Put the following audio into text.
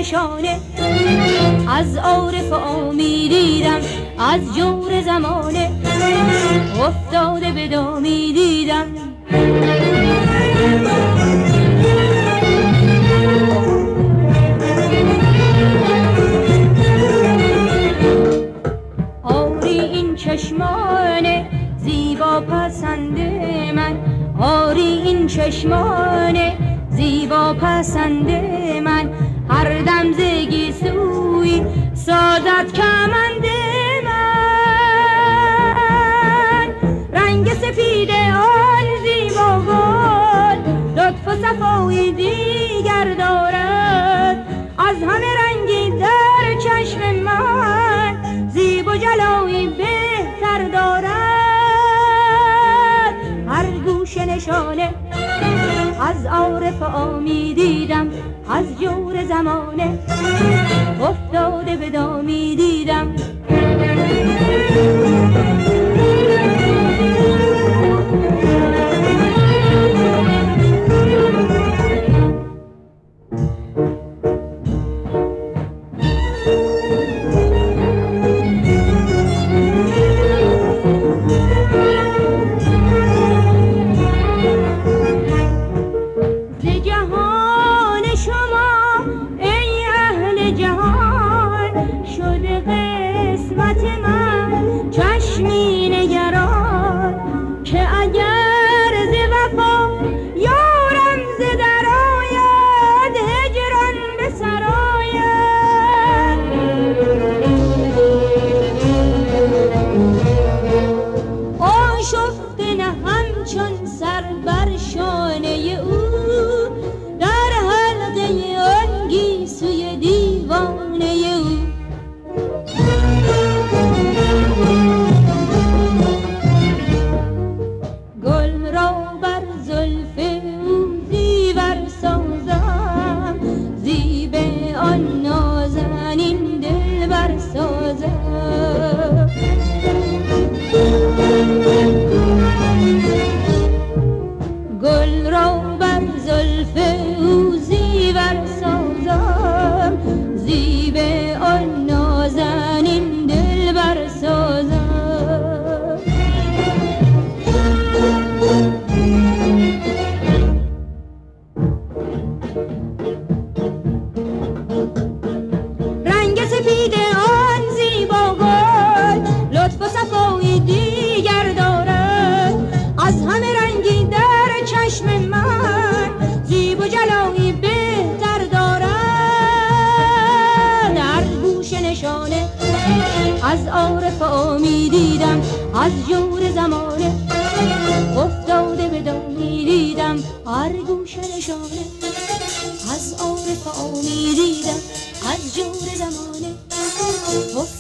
نشانه از عارف عامی دیدم، از جور زمانه افتاده به دامی دیدم. آری این چشمان زیبا پسند من، آری این چشمان زیبا پسند من، هر دم زگی سوی سازد کمند من. رنگ سپید آن زیبا گل لطف و صفای دیگر دارد، از همه رنگی در چشم من زیب و جلایی بهتر دارد. هر گوشه نشانه از عارف عامی دیدم، از جور زمانه افتاده به دامی دیدم. از عارف عامی دیدم، از جور زمانه افتاده به دامی دیدم. هر گوشه نشانه از عارف عامی دیدم، از جور زمانه